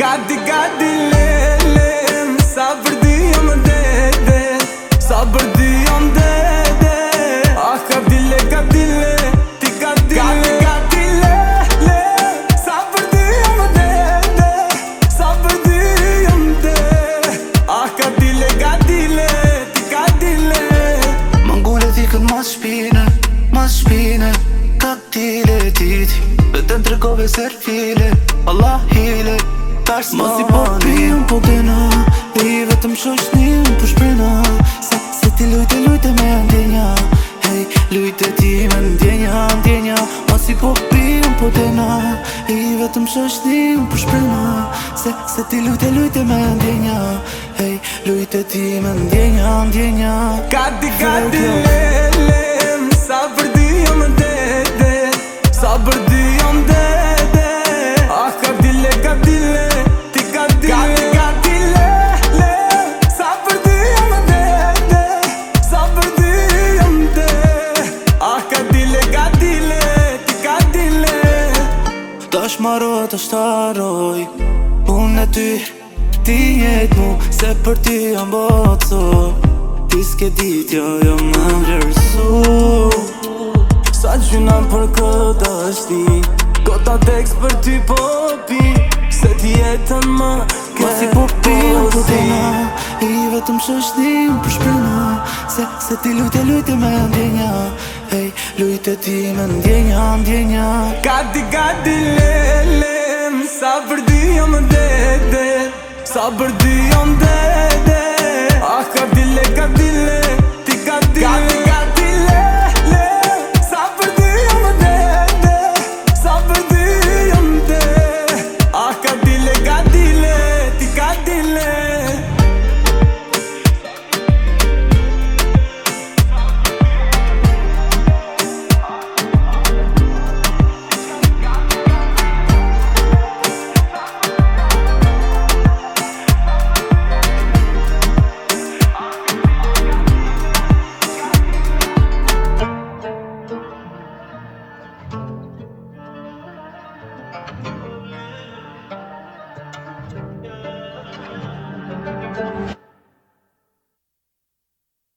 Gati lele Sabr diyorum dede Sabr diyorum dede Ah gadile Ti gati lele Sabr diyorum dede Sabr diyorum dede Ah gadile Ti gadile Mangule thikën mas shpine Katile titi Vetëm tregove serfile Allah hile Mos I po pion po dena E I vetëm shoshnin po shprena Se ti lujte me ndjenja Hej, lujte ti me ndjenja Mos I po pion po dena E I vetëm shoshnin po shprena Se ti lujte me ndjenja Hej, lujte ti me ndjenja Gati lele Sabr diyorum dede Sabr diyorum dede Ah gadile Ti gati lele Sabr diyorum dede Sabr diyorum dede Ah gadile Ti gadile Tash maro të shtaroj Unë e ty Ti njejt mu Se për ty jam boco Ti s'ke dit jo më vlerësu Sa gjuna për këtë është ti Kota tekst për ty po pi Se ti jetën më Mos I po pion po dena I vetëm shoshnin për shprena Se ti lujte me ndjenja Hej, lujte ti me ndjenja Gati lele Sabr diyorum dede Sabr diyorum dede Ah gadile Ti gati